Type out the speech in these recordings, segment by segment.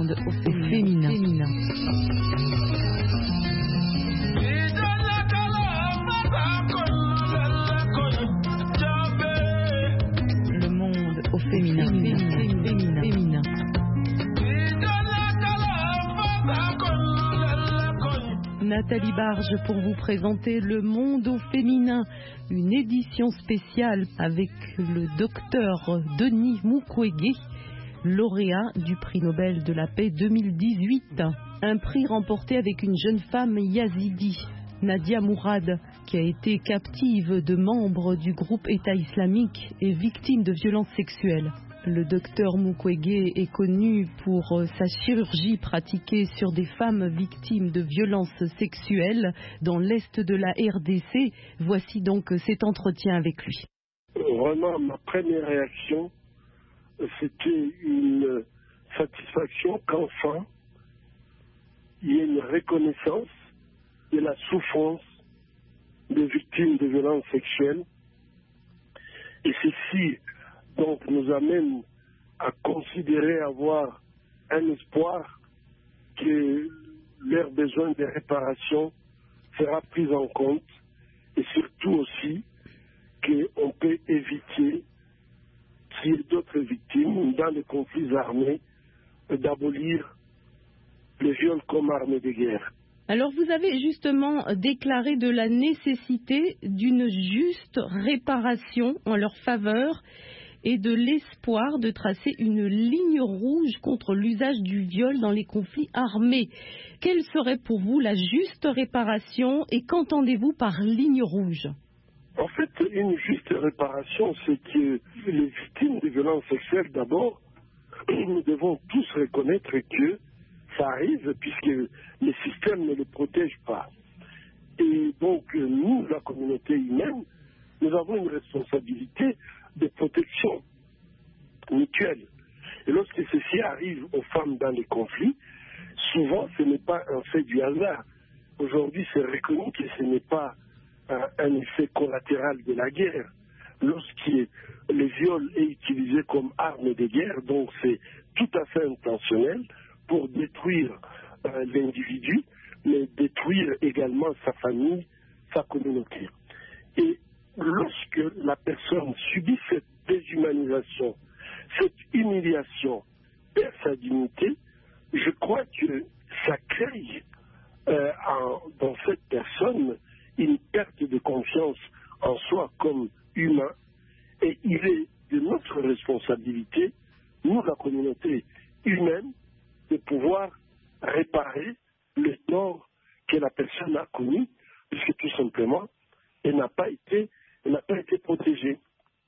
monde au féminin. Le monde au féminin. Nathalie Barge pour vous présenter Le Monde au féminin, une édition spéciale avec le docteur Denis Mukwege, lauréat du prix Nobel de la paix 2018. Un prix remporté avec une jeune femme yazidi, Nadia Mourad, qui a été captive de membres du groupe État islamique et victime de violences sexuelles. Le docteur Mukwege est connu pour sa chirurgie pratiquée sur des femmes victimes de violences sexuelles dans l'est de la RDC. Voici donc cet entretien avec lui. Vraiment, ma première réaction, c'était une satisfaction qu'enfin, il y ait une reconnaissance de la souffrance des victimes de violences sexuelles. Et ceci donc nous amène à considérer avoir un espoir que leur besoin de réparation sera pris en compte et surtout aussi qu'on peut éviter qu'il y ait d'autres victimes dans les conflits armés d'abolir les viols comme armes de guerre. Alors vous avez justement déclaré de la nécessité d'une juste réparation en leur faveur et de l'espoir de tracer une ligne rouge contre l'usage du viol dans les conflits armés. Quelle serait pour vous la juste réparation et qu'entendez-vous par ligne rouge ? En fait, une juste réparation, c'est que les victimes de violences sexuelles, d'abord, nous devons tous reconnaître que ça arrive puisque le système ne les protège pas. Et donc, nous, la communauté humaine, nous avons une responsabilité de protection mutuelle. Et lorsque ceci arrive aux femmes dans les conflits, souvent ce n'est pas un fait du hasard. Aujourd'hui, c'est reconnu que ce n'est pas un effet collatéral de la guerre. Lorsque le viol est utilisé comme arme de guerre, donc c'est tout à fait intentionnel pour détruire l'individu, mais détruire également sa famille, sa communauté. Et lorsque la personne subit cette déshumanisation, cette humiliation, perd sa dignité, je crois que ça crée dans cette personne une perte de confiance en soi comme humain. Et il est de notre responsabilité, nous, la communauté humaine, de pouvoir réparer le tort que la personne a commis, puisque tout simplement, elle n'a pas été protégée.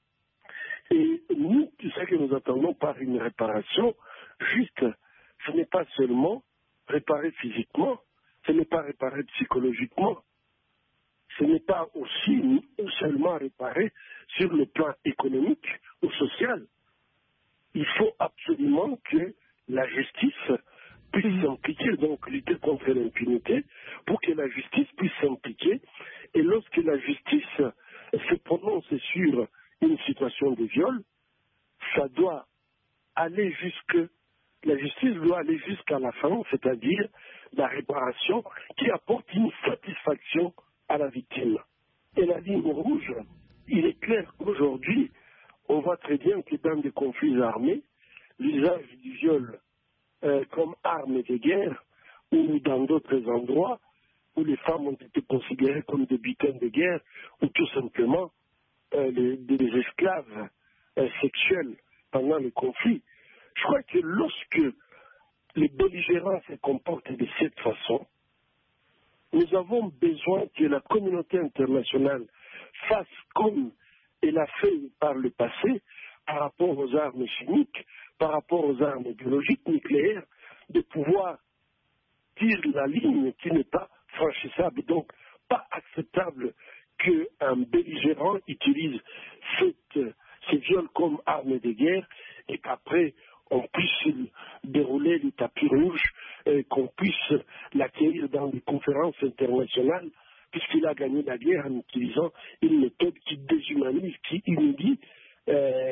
Et nous, tout ce que nous attendons par une réparation juste, ce n'est pas seulement réparer physiquement, ce n'est pas réparer psychologiquement, ce n'est pas aussi seulement réparer sur le plan économique ou social. Il faut absolument que la justice puisse s'impliquer, donc lutter contre l'impunité, pour que la justice puisse s'impliquer. Et lorsque la justice se prononce sur une situation de viol, ça doit aller la justice doit aller jusqu'à la fin, c'est-à-dire la réparation qui apporte une satisfaction à la victime. Et la ligne rouge, il est clair qu'aujourd'hui, on voit très bien que dans des conflits armés, l'usage du viol comme arme de guerre ou dans d'autres endroits où les femmes ont été considérées comme des butins de guerre ou tout simplement des esclaves sexuels pendant le conflit. Je crois que lorsque les belligérants se comportent de cette façon, nous avons besoin que la communauté internationale fasse comme elle a fait par le passé par rapport aux armes chimiques, par rapport aux armes biologiques, nucléaires, de pouvoir dire la ligne qui n'est pas franchissable. Donc, pas acceptable qu'un belligérant utilise ces viols comme arme de guerre et qu'après on puisse dérouler le tapis rouge, qu'on puisse l'accueillir dans des conférences internationales, puisqu'il a gagné la guerre en utilisant une méthode qui déshumanise, qui humilie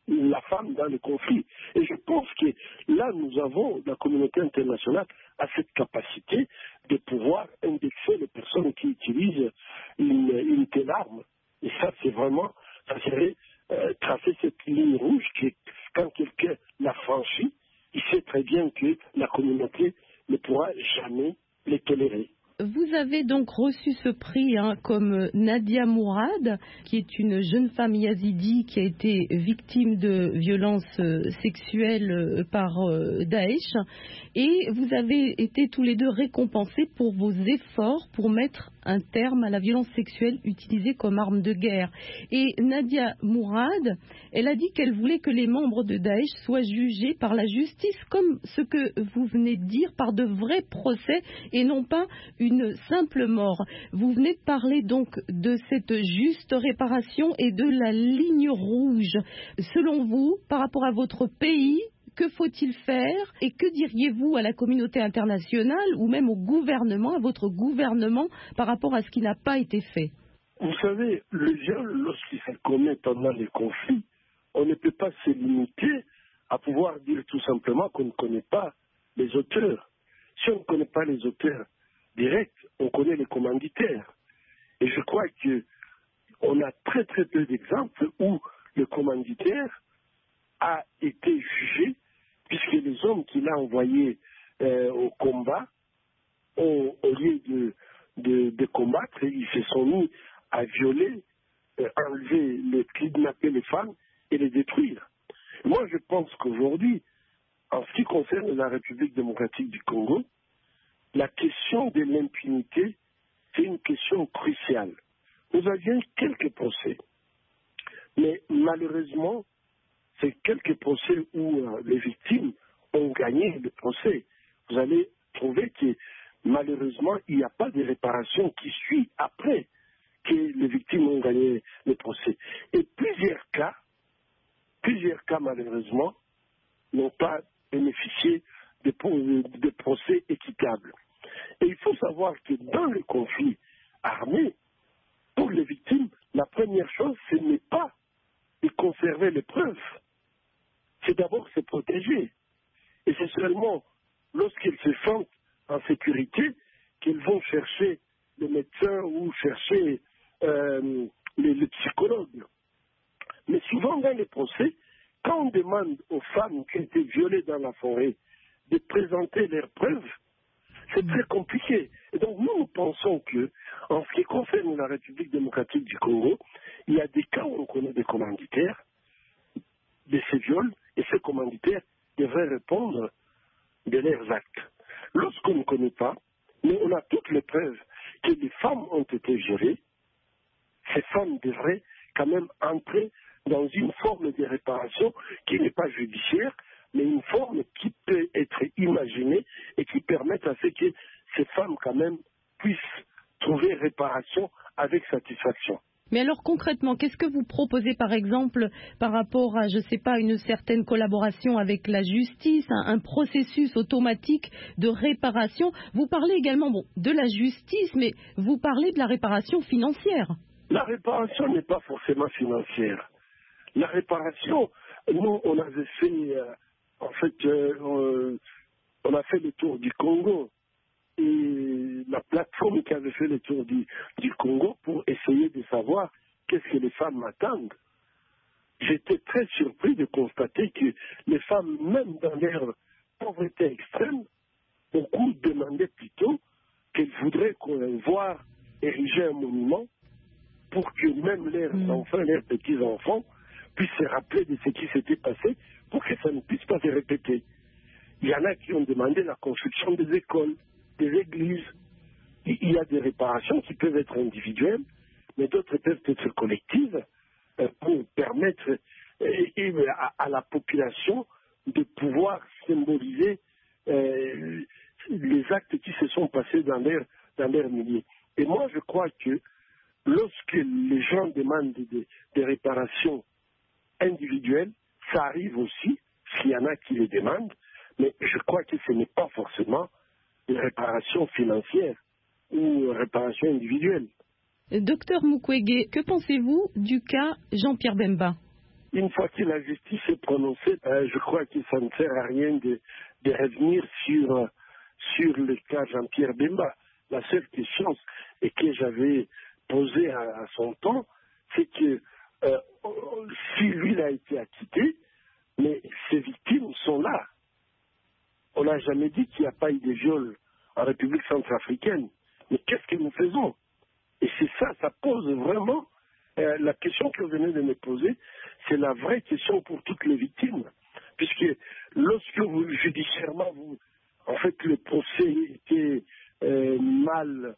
la femme dans le conflit. Et je pense que là, nous avons, la communauté internationale a cette capacité de pouvoir indexer les personnes qui utilisent une telle arme. Et ça, c'est vraiment, ça serait tracer cette ligne rouge qui, quand quelqu'un l'a franchie, il sait très bien que la communauté ne pourra jamais les tolérer. Vous avez donc reçu ce prix comme Nadia Mourad, qui est une jeune femme yazidi qui a été victime de violences sexuelles par Daesh. Et vous avez été tous les deux récompensés pour vos efforts pour mettre un terme à la violence sexuelle utilisée comme arme de guerre. Et Nadia Mourad, elle a dit qu'elle voulait que les membres de Daesh soient jugés par la justice, comme ce que vous venez de dire, par de vrais procès et non pas une simple mort. Vous venez de parler donc de cette juste réparation et de la ligne rouge. Selon vous, par rapport à votre pays, que faut-il faire et que diriez-vous à la communauté internationale ou même au gouvernement, à votre gouvernement, par rapport à ce qui n'a pas été fait? Vous savez, le viol, lorsqu'il se commet pendant les conflits, on ne peut pas se limiter à pouvoir dire tout simplement qu'on ne connaît pas les auteurs. Si on ne connaît pas les auteurs directs, on connaît les commanditaires. Et je crois qu'on a très très peu d'exemples où le commanditaire a été jugé, puisque les hommes qu'il a envoyés au combat, au lieu de combattre, ils se sont mis à violer, enlever, kidnapper les femmes et les détruire. Moi, je pense qu'aujourd'hui, en ce qui concerne la République démocratique du Congo, la question de l'impunité, c'est une question cruciale. Nous avions quelques procès, mais malheureusement, c'est quelques procès où les victimes ont gagné le procès. Vous allez trouver que malheureusement, il n'y a pas de réparation qui suit après que les victimes ont gagné le procès. Et plusieurs cas malheureusement, n'ont pas bénéficié de procès équitables. Et il faut savoir que dans le conflit armé, pour les victimes, la première chose, ce n'est pas de conserver les preuves. C'est d'abord se protéger. Et c'est seulement lorsqu'elles se sentent en sécurité qu'elles vont chercher le médecin ou chercher les psychologues. Mais souvent dans les procès, quand on demande aux femmes qui ont été violées dans la forêt de présenter leurs preuves, c'est très compliqué. Et donc nous pensons que, en ce qui concerne la République démocratique du Congo, il y a des cas où on connaît des commanditaires de ces viols, et ces commanditaires devraient répondre de leurs actes. Lorsqu'on ne connaît pas, mais on a toutes les preuves que les femmes ont été violées, ces femmes devraient quand même entrer dans une forme de réparation qui n'est pas judiciaire, mais une forme qui peut être imaginée et qui permette à ce que ces femmes quand même puissent trouver réparation avec satisfaction. Mais alors concrètement, qu'est-ce que vous proposez par exemple par rapport à, je ne sais pas, une certaine collaboration avec la justice, un processus automatique de réparation? Vous parlez également de la justice, mais vous parlez de la réparation financière. La réparation n'est pas forcément financière. La réparation, nous, on avait fait, on a fait le tour du Congo. Et la plateforme qui avait fait le tour du Congo pour essayer de savoir qu'est-ce que les femmes attendent. J'étais très surpris de constater que les femmes, même dans leur pauvreté extrême, beaucoup demandaient plutôt qu'elles voudraient qu'on voit ériger un monument pour que même leurs enfants, leurs petits-enfants puissent se rappeler de ce qui s'était passé pour que ça ne puisse pas se répéter. Il y en a qui ont demandé la construction des écoles, des églises. Il y a des réparations qui peuvent être individuelles, mais d'autres peuvent être collectives pour permettre à la population de pouvoir symboliser les actes qui se sont passés dans leur milieu. Et moi, je crois que lorsque les gens demandent des réparations individuelles, ça arrive aussi, s'il y en a qui les demandent, mais je crois que ce n'est pas forcément des réparations financières ou réparations individuelles. Docteur Mukwege, que pensez-vous du cas Jean-Pierre Bemba? une fois que la justice est prononcée, je crois que ça ne sert à rien de revenir sur le cas Jean-Pierre Bemba. La seule question et que j'avais posée à son temps, c'est que si lui a été acquitté, mais ces victimes sont là. On n'a jamais dit qu'il n'y a pas eu de viol en République centrafricaine. Mais qu'est-ce que nous faisons? Et c'est ça, ça pose vraiment la question que vous venez de me poser, c'est la vraie question pour toutes les victimes. Puisque lorsque vous, judiciairement, en fait, le procès était mal,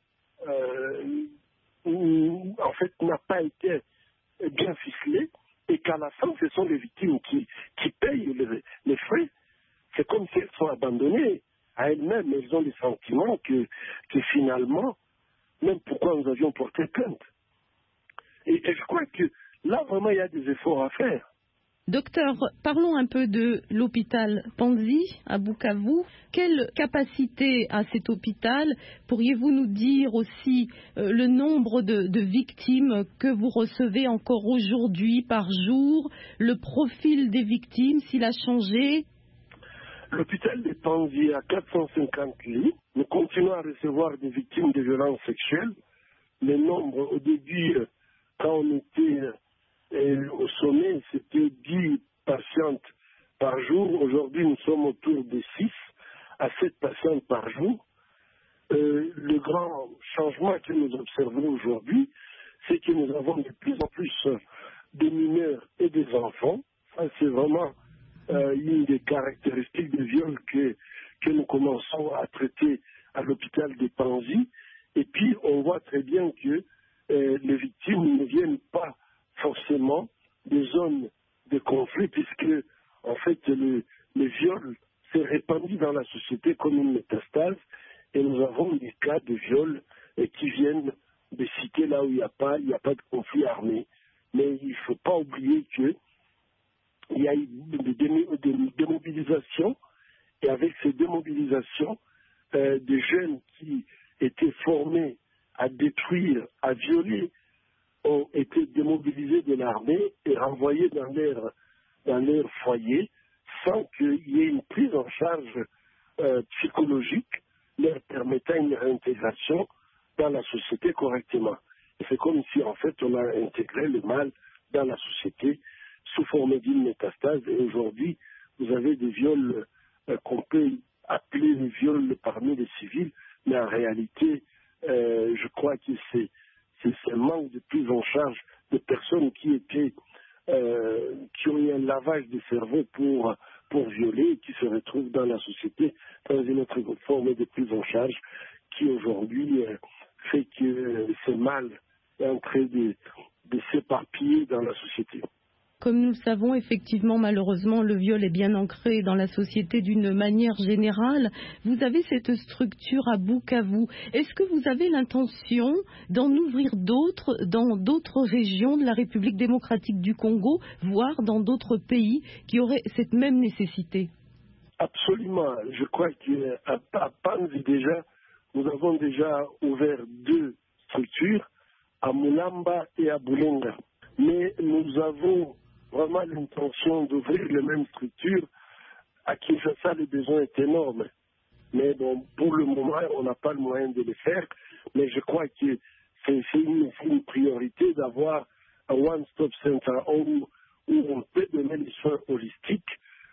en fait, n'a pas été bien ficelé, et qu'à la fin, ce sont les victimes qui payent les frais, c'est comme si elles sont abandonnées à elles-mêmes. Elles ont le sentiment que finalement, même pourquoi nous avions porté plainte. Et je crois que là, vraiment, il y a des efforts à faire. Docteur, parlons un peu de l'hôpital Panzi à Bukavu. Quelle capacité a cet hôpital? Pourriez-vous nous dire aussi le nombre de victimes que vous recevez encore aujourd'hui par jour, le profil des victimes, s'il a changé? L'hôpital de Panzi a 450 lits. Nous continuons à recevoir des victimes de violences sexuelles. Le nombre, au début, quand on était au sommet, c'était 10 patientes par jour. Aujourd'hui, nous sommes autour de 6 à 7 patientes par jour. Le grand changement que nous observons aujourd'hui, c'est que nous avons de plus en plus de mineurs et des enfants. Ça, c'est vraiment une des caractéristiques de viol que nous commençons à traiter à l'hôpital de Panzi. Et puis, on voit très bien que les victimes ne viennent pas forcément des zones de conflit, puisque, en fait, le viol s'est répandu dans la société comme une métastase, et nous avons des cas de viol qui viennent de cités là où il n'y a pas de conflit armé. Mais il ne faut pas oublier qu'il y a eu des démobilisations, et avec ces démobilisations, des jeunes qui étaient formés à détruire, à violer, ont été démobilisés de l'armée et renvoyés dans leur foyer sans qu'il y ait une prise en charge psychologique leur permettant une réintégration dans la société correctement. Et c'est comme si, en fait, on a intégré le mal dans la société sous forme d'une métastase. Et aujourd'hui, vous avez des viols qu'on peut appeler des viols parmi les civils, mais en réalité, je crois que c'est un manque de prise en charge de personnes qui ont eu un lavage de cerveau pour violer et qui se retrouvent dans la société dans une autre forme de prise en charge qui aujourd'hui fait que ce mal est en train de s'éparpiller dans la société. Comme nous le savons, effectivement, malheureusement, le viol est bien ancré dans la société d'une manière générale. Vous avez cette structure à Bukavu. Est-ce que vous avez l'intention d'en ouvrir d'autres dans d'autres régions de la République démocratique du Congo, voire dans d'autres pays qui auraient cette même nécessité? Absolument. Je crois qu'à Panzi déjà, nous avons déjà ouvert 2 structures, à Mulamba et à Bulenga. Mais nous avons vraiment l'intention d'ouvrir les mêmes structures. À Kinshasa, le besoin est énorme. Mais bon, pour le moment, on n'a pas le moyen de le faire. Mais je crois que c'est une priorité d'avoir un one-stop center où on peut donner les soins holistiques.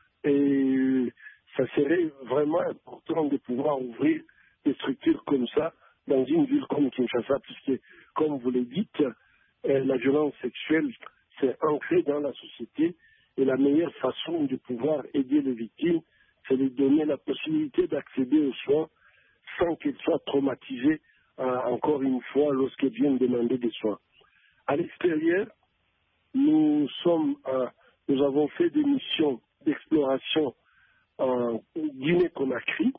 Et ça serait vraiment important de pouvoir ouvrir des structures comme ça dans une ville comme Kinshasa, puisque, comme vous le dites, la violence sexuelle, c'est ancré dans la société et la meilleure façon de pouvoir aider les victimes, c'est de donner la possibilité d'accéder aux soins sans qu'elles soient traumatisées, encore une fois, lorsqu'elles viennent demander des soins. À l'extérieur, nous avons fait des missions d'exploration en Guinée-Conakry,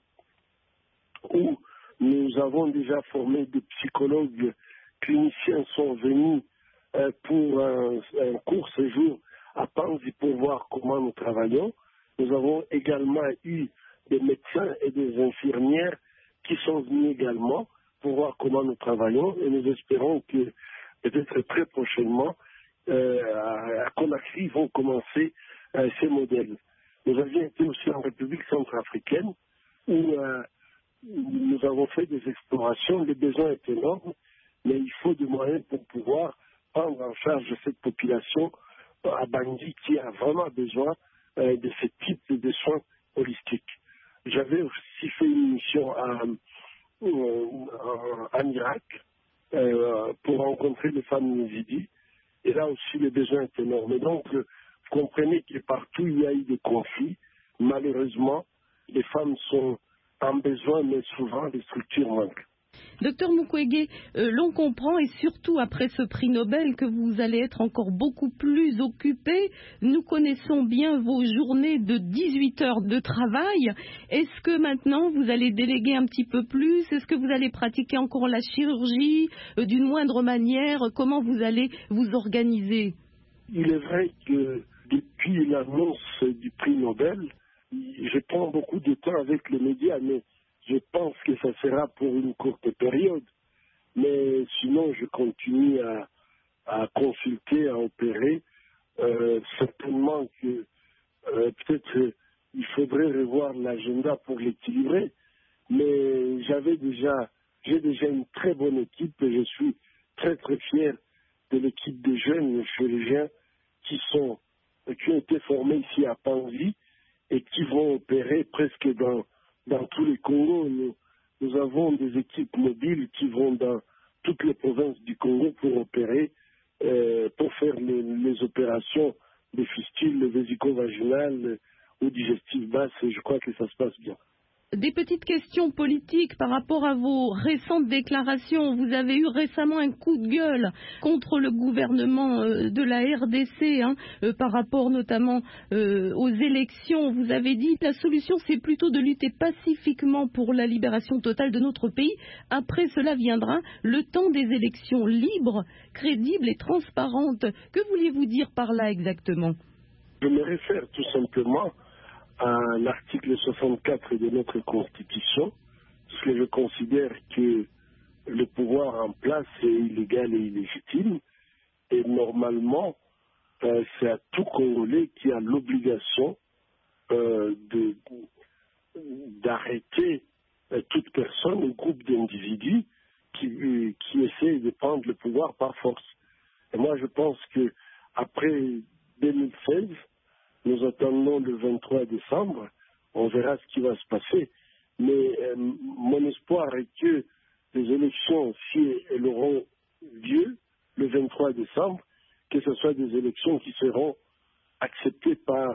où nous avons déjà formé des psychologues cliniciens sont venus pour un court séjour à Panzi pour voir comment nous travaillons. Nous avons également eu des médecins et des infirmières qui sont venus également pour voir comment nous travaillons et nous espérons que peut-être très prochainement, à Conakry vont commencer ces modèles. Nous avions été aussi en République centrafricaine où nous avons fait des explorations. Le besoin est énorme, mais il faut des moyens pour pouvoir prendre en charge cette population à Bangui qui a vraiment besoin de ce type de soins holistiques. J'avais aussi fait une mission en Irak pour rencontrer les femmes yézidis. Et là aussi, le besoin est énorme. Et donc, vous comprenez que partout il y a eu des conflits. Malheureusement, les femmes sont en besoin, mais souvent les structures manquent. Docteur Mukwege, l'on comprend, et surtout après ce prix Nobel, que vous allez être encore beaucoup plus occupé. Nous connaissons bien vos journées de 18 heures de travail. Est-ce que maintenant vous allez déléguer un petit peu plus? Est-ce que vous allez pratiquer encore la chirurgie d'une moindre manière? Comment vous allez vous organiser? Il est vrai que depuis l'annonce du prix Nobel, je prends beaucoup de temps avec les médias, mais je pense que ça sera pour une courte période. Mais sinon, je continue à consulter, à opérer. Certainement que peut-être il faudrait revoir l'agenda pour l'équilibrer. Mais j'ai déjà une très bonne équipe et je suis très très fier de l'équipe de jeunes chirurgiens qui ont été formés ici à Panzi et qui vont opérer presque dans tous les Congos. Nous avons des équipes mobiles qui vont dans toutes les provinces du Congo pour opérer, pour faire les opérations des fistules vésico-vaginales ou digestives basses, et je crois que ça se passe bien. Des petites questions politiques par rapport à vos récentes déclarations. Vous avez eu récemment un coup de gueule contre le gouvernement de la RDC, par rapport notamment aux élections. Vous avez dit que la solution, c'est plutôt de lutter pacifiquement pour la libération totale de notre pays. Après, cela viendra le temps des élections libres, crédibles et transparentes. Que vouliez-vous dire par là exactement? Je me réfère tout simplement à l'article 64 de notre Constitution, parce que je considère que le pouvoir en place est illégal et illégitime, et normalement, c'est à tout Congolais qui a l'obligation d'arrêter toute personne ou groupe d'individus qui essaie de prendre le pouvoir par force. Et moi, je pense que après 2016, nous attendons le 23 décembre, on verra ce qui va se passer. Mais mon espoir est que les élections, si elles auront lieu le 23 décembre, que ce soit des élections qui seront acceptées par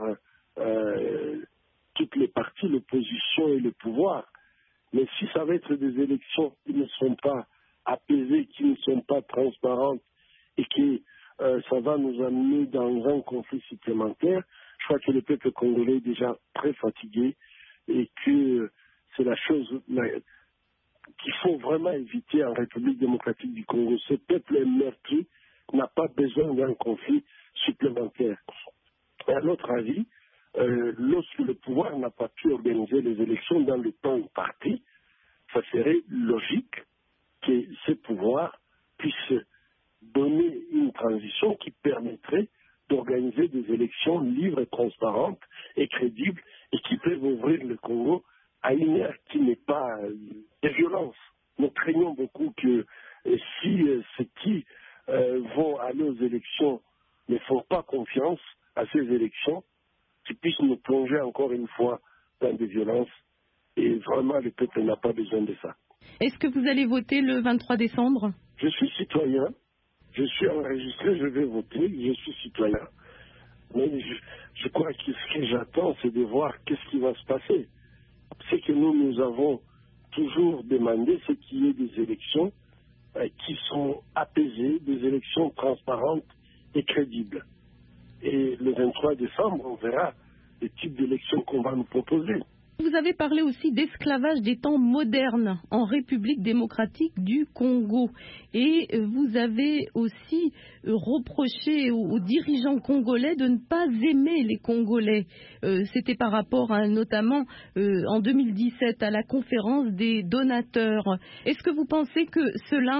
toutes les parties, l'opposition et le pouvoir. Mais si ça va être des élections qui ne sont pas apaisées, qui ne sont pas transparentes et que ça va nous amener dans un conflit supplémentaire, je crois que le peuple congolais est déjà très fatigué et que c'est la chose qu'il faut vraiment éviter en République démocratique du Congo. Ce peuple est meurtri, n'a pas besoin d'un conflit supplémentaire. Et à notre avis, lorsque le pouvoir n'a pas pu organiser les élections dans le temps imparti, ça serait logique que ce pouvoir puisse donner une transition qui permettrait d'organiser des élections libres, transparentes et crédibles et qui peuvent ouvrir le Congo à une ère qui n'est pas de violence. Nous craignons beaucoup que si ceux qui vont aller aux élections ne font pas confiance à ces élections, qu'ils puissent nous plonger encore une fois dans des violences. Et vraiment, le peuple n'a pas besoin de ça. Est-ce que vous allez voter le 23 décembre? Je suis citoyen. Je suis enregistré, je vais voter, je suis citoyen. Mais je crois que ce que j'attends, c'est de voir qu'est-ce qui va se passer. Ce que nous avons toujours demandé, c'est qu'il y ait des élections qui sont apaisées, des élections transparentes et crédibles. Et le 23 décembre, on verra les types d'élections qu'on va nous proposer. Vous avez parlé aussi d'esclavage des temps modernes en République démocratique du Congo. Et vous avez aussi reproché aux dirigeants congolais de ne pas aimer les Congolais. C'était par rapport notamment en 2017 à la conférence des donateurs. Est-ce que vous pensez que cela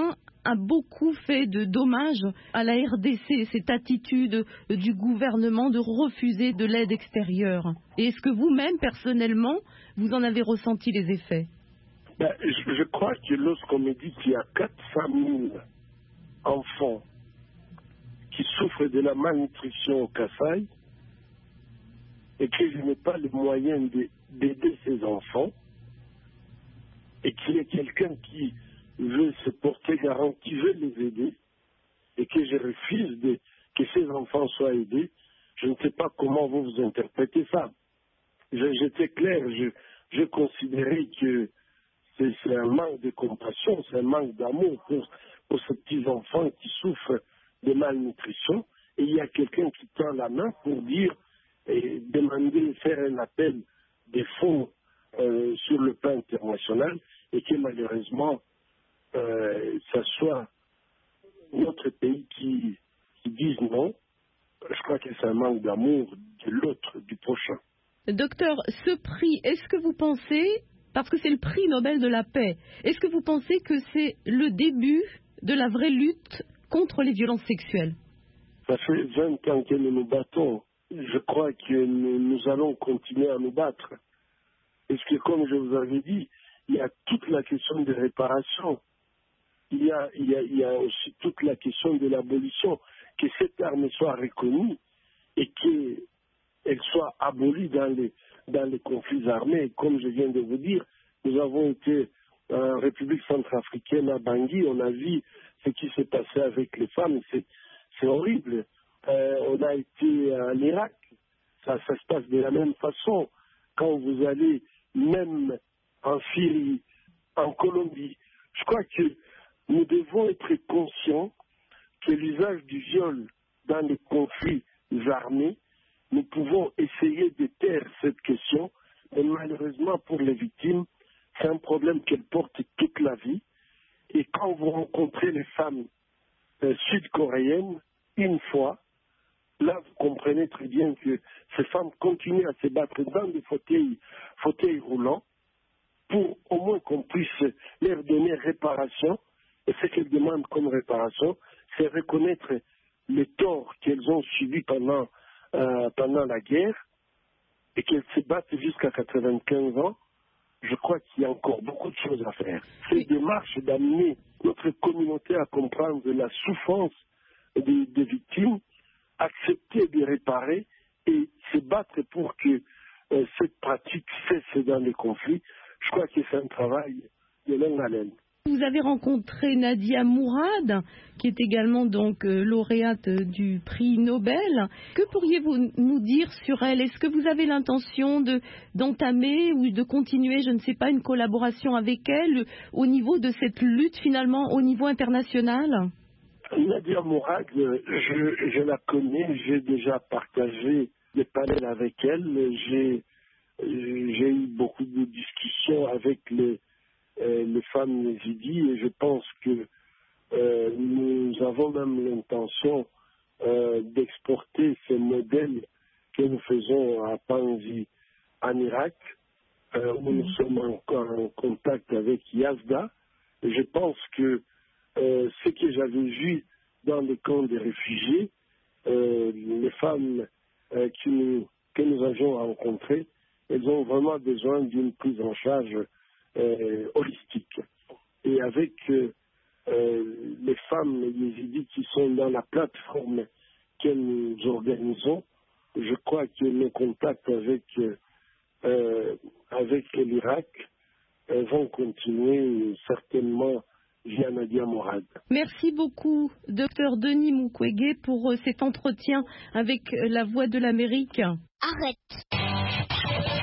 a beaucoup fait de dommages à la RDC, cette attitude du gouvernement de refuser de l'aide extérieure. Et est-ce que vous-même, personnellement, vous en avez ressenti les effets? Je crois que lorsqu'on me dit qu'il y a 400 000 enfants qui souffrent de la malnutrition au Kasaï et que je n'ai pas les moyens d'aider ces enfants, et qu'il y a quelqu'un qui veut se porter garant, qui veut les aider, et que je refuse que ces enfants soient aidés, je ne sais pas comment vous interprétez ça. J'étais clair, je considérais que c'est un manque de compassion, c'est un manque d'amour pour ces petits enfants qui souffrent de malnutrition, et il y a quelqu'un qui tend la main pour dire et demander, faire un appel des fonds sur le plan international, et que malheureusement, ça soit notre pays qui dise non. Je crois que c'est un manque d'amour de l'autre, du prochain. Docteur, ce prix, est-ce que vous pensez, parce que c'est le prix Nobel de la paix, est-ce que vous pensez que c'est le début de la vraie lutte contre les violences sexuelles? Ça fait 20 ans que nous nous battons. Je crois que nous allons continuer à nous battre. Parce que, comme je vous avais dit, il y a toute la question de réparation. Il y a aussi toute la question de l'abolition. Que cette arme soit reconnue et qu'elle soit abolie dans les conflits armés. Et comme je viens de vous dire, nous avons été en République centrafricaine, à Bangui, on a vu ce qui s'est passé avec les femmes. C'est horrible. On a été en Irak, ça se passe de la même façon. Quand vous allez même en Syrie, en Colombie, je crois que nous devons être conscients que l'usage du viol dans les conflits armés, nous pouvons essayer de taire cette question, mais malheureusement pour les victimes, c'est un problème qu'elles portent toute la vie. Et quand vous rencontrez les femmes sud-coréennes, une fois, là vous comprenez très bien que ces femmes continuent à se battre dans des fauteuils roulants pour au moins qu'on puisse leur donner réparation. Et ce qu'elles demandent comme réparation, c'est reconnaître les torts qu'elles ont subis pendant la guerre et qu'elles se battent jusqu'à 95 ans. Je crois qu'il y a encore beaucoup de choses à faire. Cette démarche d'amener notre communauté à comprendre la souffrance des victimes, accepter de réparer et se battre pour que cette pratique cesse dans les conflits, je crois que c'est un travail de longue haleine. Vous avez rencontré Nadia Mourad, qui est également donc lauréate du prix Nobel. Que pourriez-vous nous dire sur elle? Est-ce que vous avez l'intention d'entamer ou de continuer, je ne sais pas, une collaboration avec elle au niveau de cette lutte finalement au niveau international? Nadia Mourad, je la connais, j'ai déjà partagé des panels avec elle, j'ai eu beaucoup de discussions avec les femmes yézidis et je pense que nous avons même l'intention d'exporter ces modèles que nous faisons à Panzi en Irak, où nous sommes en contact avec Yazda. Et je pense que ce que j'avais vu dans les camps des réfugiés, les femmes que nous avions rencontrées, elles ont vraiment besoin d'une prise en charge holistique. Et avec les femmes yézidis qui sont dans la plateforme que nous organisons, je crois que nos contacts avec l'Irak vont continuer certainement via Nadia Mourad. Merci beaucoup, Dr Denis Mukwege, pour cet entretien avec La Voix de l'Amérique. Arrête.